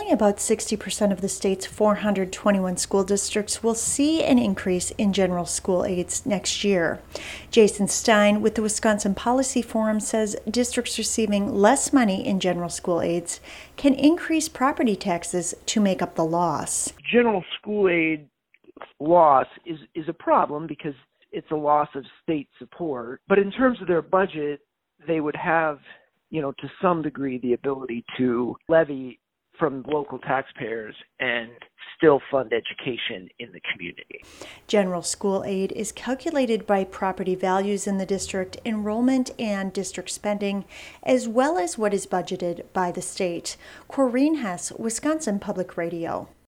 Only about 60% of the state's 421 school districts will see an increase in general school aids next year. Jason Stein with the Wisconsin Policy Forum says districts receiving less money in general school aids can increase property taxes to make up the loss. General school aid loss is a problem because it's a loss of state support. But in terms of their budget, they would have, to some degree, the ability to levy from local taxpayers and still fund education in the community. General school aid is calculated by property values in the district, enrollment, and district spending, as well as what is budgeted by the state. Corrine Hess, Wisconsin Public Radio.